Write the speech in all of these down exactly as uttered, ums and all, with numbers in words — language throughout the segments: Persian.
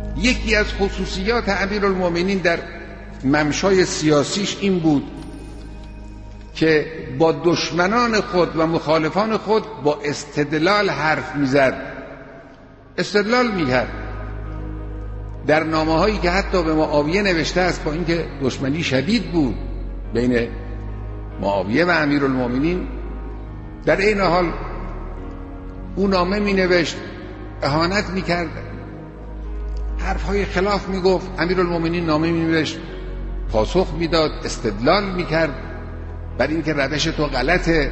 یکی از خصوصیات امیرالمومنین در ممشای سیاسیش این بود که با دشمنان خود و مخالفان خود با استدلال حرف میزد، استدلال میکرد. در نامه هایی که حتی به معاویه نوشته است، با اینکه دشمنی شدید بود بین معاویه و امیرالمومنین، در این حال او نامه می نوشت، اهانت می کرد، حرف های خلاف می گفت. امیرالمومنین نامه می نوشت، پاسخ می داد، استدلال می کرد بر اینکه روش تو غلطه.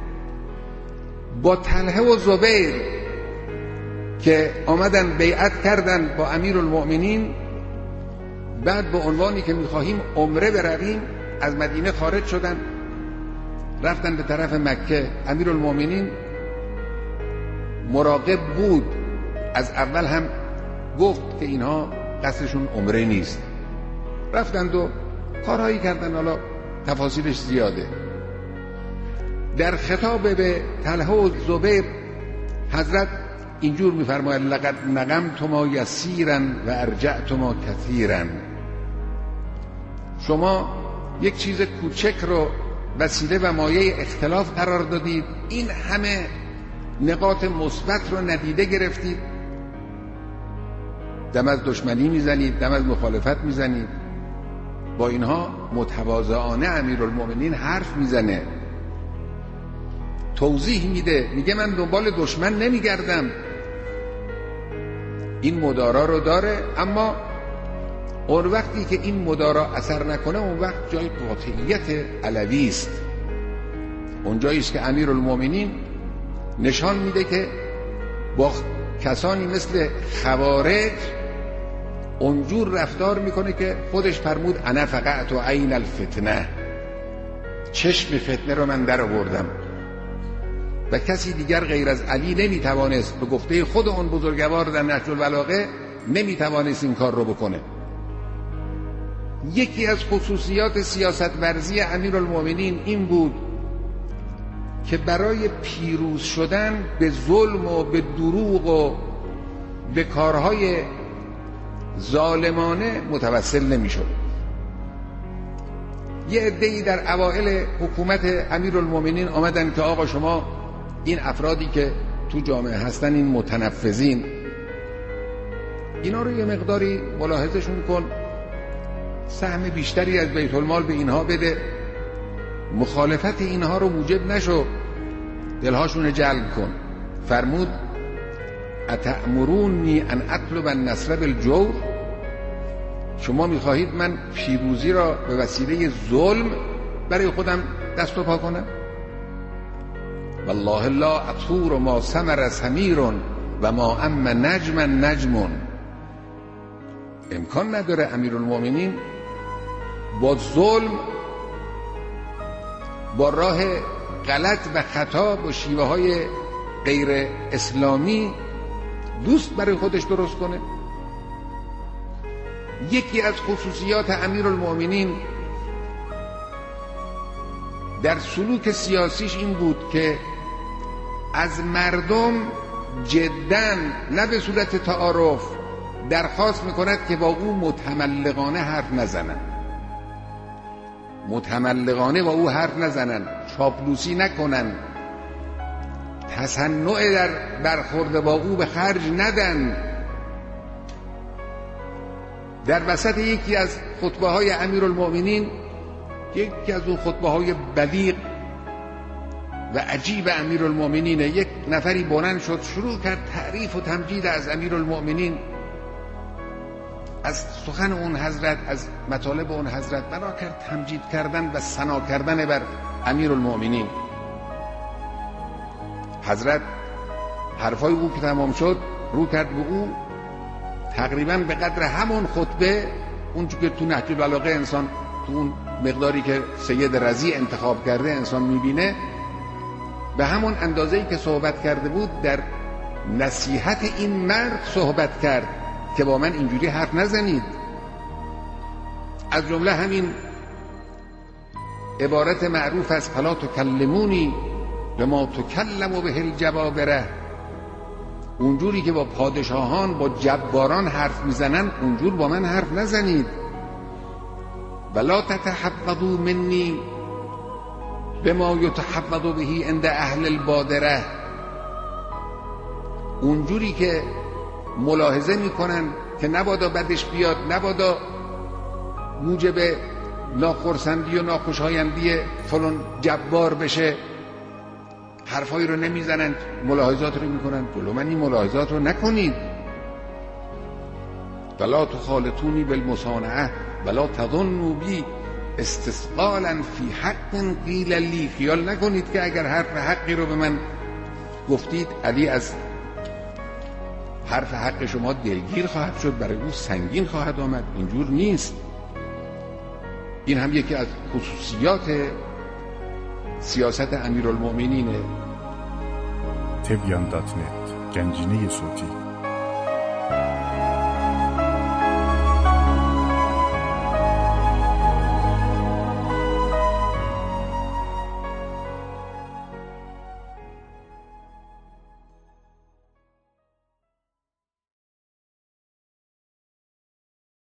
با طلحه و زبیر که آمدن بیعت کردن با امیرالمومنین، بعد به عنوانی که می خواهیم عمره برویم از مدینه خارج شدن، رفتن به طرف مکه. امیرالمومنین مراقب بود، از اول هم گفت که اینها قصدشون عمره نیست. رفتند و کارهایی کردن، حالا تفاصیلش زیاده. در خطاب به طلحه و زبیر حضرت اینجور میفرماید: لقد نقمتما یسیرا و ارجعتما کثیرا. شما یک چیز کوچک رو وسیله و مایه اختلاف قرار دادید، این همه نقاط مثبت رو ندیده گرفتید، دم از دشمنی میزنید، دم از مخالفت میزنید. با اینها متواضعانه امیرالمومنین حرف میزنه، توضیح میده، میگه من دنبال دشمن نمیگردم، این مدارا رو داره، اما اون وقتی که این مدارا اثر نکنه، اون وقت جای قاطعیت علوی است. اون جایی است که امیرالمومنین نشان میده که با کسانی مثل خوارج اونجور رفتار میکنه که خودش فرمود: انا فقعت عین الفتنه، چشم فتنه رو من در آوردم و کسی دیگر غیر از علی نمیتوانست، به گفته خود اون بزرگوار در نهج البلاغه، نمیتوانست این کار رو بکنه. یکی از خصوصیات سیاست ورزی امیرالمومنین این بود که برای پیروز شدن به ظلم و به دروغ و به کارهای ظالمانه متوسل نمیشد. یه عده‌ای در اوائل حکومت امیرالمومنین آمدن که آقا شما این افرادی که تو جامعه هستن، این متنفذین، اینا رو یه مقداری ملاحظهشون کن، سهم بیشتری از بیت المال به اینها بده، مخالفت اینها رو موجب نشو، دلهاشون جلب کن. فرمود: اتأمرونی ان اطلب النصر بالجور؟ شما میخواهید من پیروزی را به وسیله ظلم برای خودم دست و پا کنم؟ والله لا اطور ما ثمر ثمیر و ما ام نجم نجم. امکان نداره امیرالمومنین با ظلم، با راه غلط و خطا، با شیوه های غیر اسلامی دوست برای خودش درست کنه. یکی از خصوصیات امیرالمومنین در سلوک سیاسیش این بود که از مردم جداً، نه به صورت تعارف، درخواست میکند که با او متملقانه حرف نزنن، متملقانه با او حرف نزنن، چاپلوسی نکنن، تصنع در برخورد با او به خرج ندن. در وسط یکی از خطبه های امیرالمومنین، یکی از اون خطبه های بلیغ و عجیب امیرالمومنین، یک نفری بلند شد شروع کرد تعریف و تمجید از امیرالمومنین، از سخن اون حضرت، از مطالب اون حضرت بنا کرد تمجید کردن و ثنا کردن بر امیرالمومنین. حضرت حرفای او که تمام شد رو کرد به او، تقریبا به قدر همون خطبه، اون که تو نهج البلاغه انسان تو اون مقداری که سید رضی انتخاب کرده انسان میبینه، به همون اندازه‌ای که صحبت کرده بود در نصیحت این مرد صحبت کرد که با من اینجوری حرف نزنید. از جمله همین عبارت معروف از فلا تکلمونی بما تکلم به الجبابره، اونجوری که با پادشاهان با جباران حرف میزنن اونجور با من حرف نزنید. ولا تتحفظوا منی بما یتحفظ به عند اهل البادره. اونجوری که ملاحظه میکنن که نبادا بدش بیاد، نبادا موجب ناخرسندی و ناخوشایندی فلان جبار بشه، حرفایی رو نمیزنن، ملاحظات رو میکنن. جلو من این ملاحظات رو نکنید. ولا تخالطونی بالمصانعه ولا تظنوا بی استثقالا فی حق قیل لی. خیال نکنید که اگر حرف حقی رو به من گفتید علی از حرف حق شما دلگیر خواهد شد، برای او سنگین خواهد آمد. اینجور نیست. این هم یکی از خصوصیات سیاست امیرالمؤمنینه. تبیان دات نت، گنجینه صوتی.